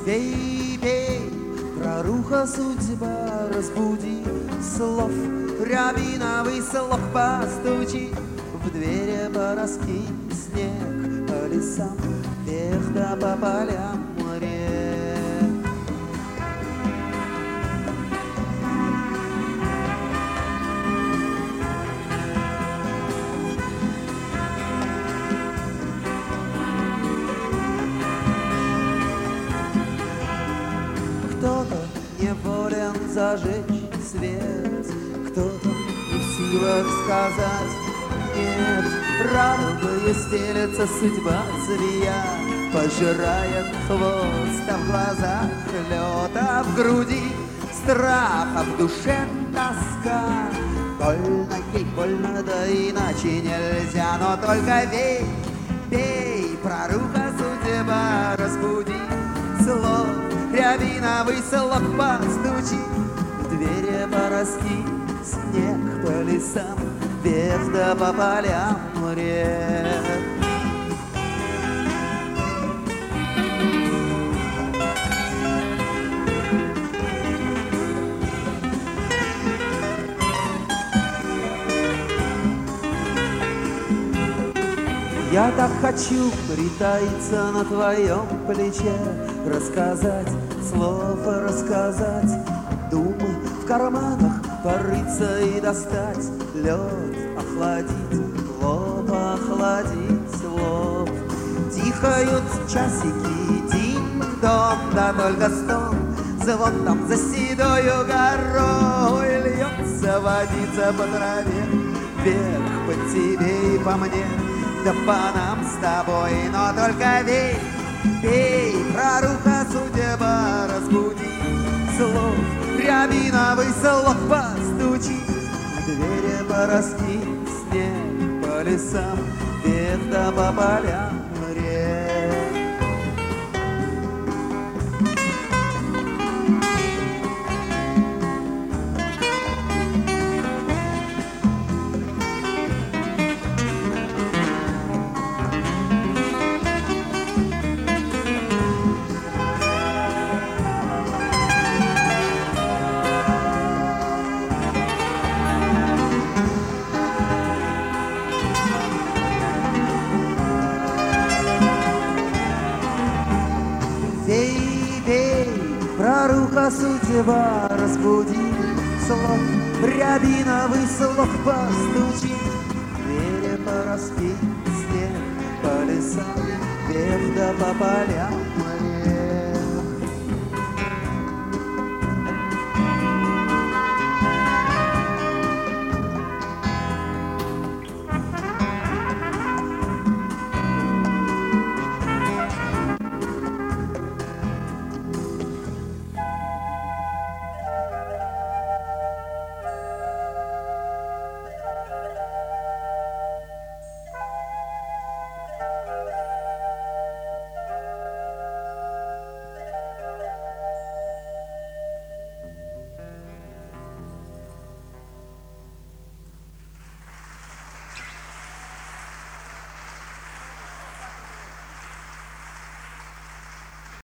Пей, пей, проруха судьба, разбуди слов, рябиновый слог постучи, в двери пораскинь снег по лесам, вверх да по полям рек. Кто-то неволен зажечь свет, кто-то не в силах сказать нет. Радугой стелется судьба змея, пожирает хвост, а в глазах лед, а в груди страх, а в душе тоска. Больно ей, больно, да иначе нельзя, но только вей, пей, проруха судьба, разбуди слов, рябиновый слог постучи, в двери пороски снег по лесам, вверх да по полям рек. Я так хочу притаиться на твоем плече, рассказать слово, рассказать думы, в карманах порыться и достать лед, охладить лоб, охладить лоб. Тихают часики, динь-дон, да только стон, звон там за седою горой льется водица по траве, вверх по тебе и по мне, да по нам с тобой, но только вей, пей, проруха судьба, разбуди слов, рябиновый слог постучи, в двери пороски снег по лесам, вверх да по полям рек. Проруха судьба, разбуди слов, рябиновый слог постучи, в двери пораскинь снег по лесам, вверх да по полям